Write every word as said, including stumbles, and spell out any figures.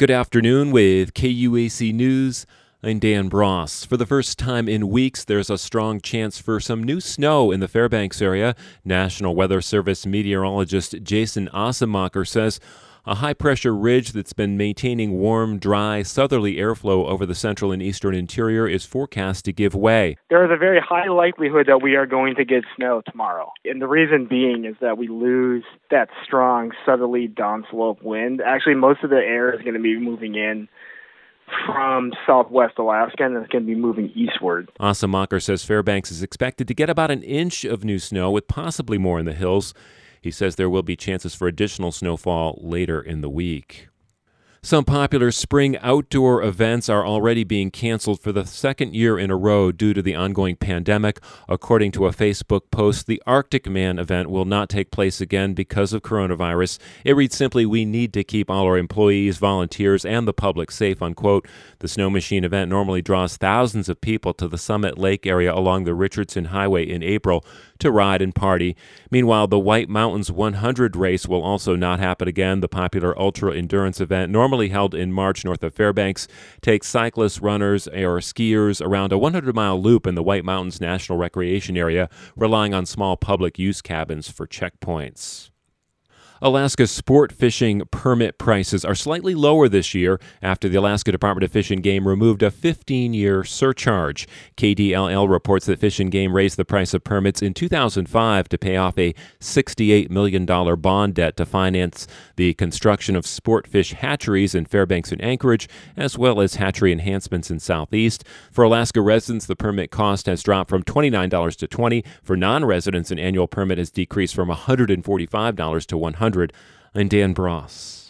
Good afternoon with K U A C News. I'm Dan Bross. For the first time in weeks, there's a strong chance for some new snow in the Fairbanks area. National Weather Service meteorologist Jason Assemacher says a high-pressure ridge that's been maintaining warm, dry, southerly airflow over the central and eastern interior is forecast to give way. There is a very high likelihood that we are going to get snow tomorrow. And the reason being is that we lose that strong southerly downslope wind. Actually, most of the air is going to be moving in from southwest Alaska, and it's going to be moving eastward. Assemacher says Fairbanks is expected to get about an inch of new snow, with possibly more in the hills. He says there will be chances for additional snowfall later in the week. Some popular spring outdoor events are already being canceled for the second year in a row due to the ongoing pandemic. According to a Facebook post, the Arctic Man event will not take place again because of coronavirus. It reads simply, "We need to keep all our employees, volunteers, and the public safe," unquote. The Snow Machine event normally draws thousands of people to the Summit Lake area along the Richardson Highway in April to ride and party. Meanwhile, the White Mountains one hundred race will also not happen again. The popular ultra-endurance event, normally held in March north of Fairbanks, takes cyclists, runners, or skiers around a one hundred mile loop in the White Mountains National Recreation Area, relying on small public use cabins for checkpoints. Alaska sport fishing permit prices are slightly lower this year after the Alaska Department of Fish and Game removed a fifteen year surcharge. K D L L reports that Fish and Game raised the price of permits in two thousand five to pay off a sixty-eight million dollars bond debt to finance the construction of sport fish hatcheries in Fairbanks and Anchorage, as well as hatchery enhancements in Southeast. For Alaska residents, the permit cost has dropped from twenty-nine dollars to twenty dollars. For non-residents, an annual permit has decreased from one hundred forty-five dollars to one hundred dollars. I'm Dan Bross.